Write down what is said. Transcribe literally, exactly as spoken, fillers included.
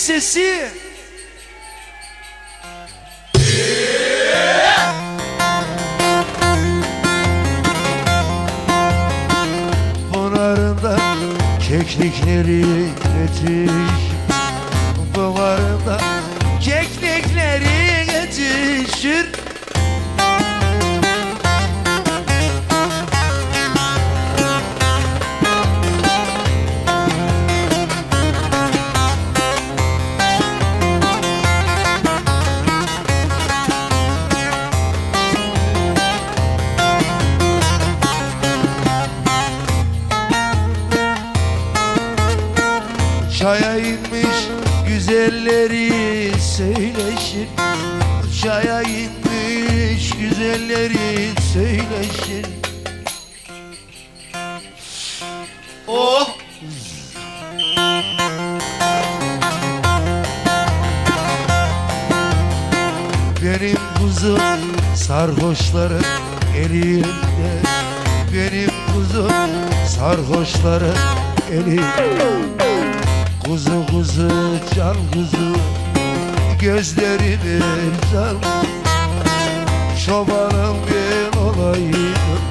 sesi. Pınarında keklikleri yetiş, pınarında keklikleri yetişir. Çaya inmiş güzelleri söyleşir, çaya inmiş güzelleri söyleşir. Oh! Benim kuzum sarhoşların elinde, benim kuzum sarhoşların elinde. Kuzu kuzu can kuzu gözlerimi can, çobanım ben olayım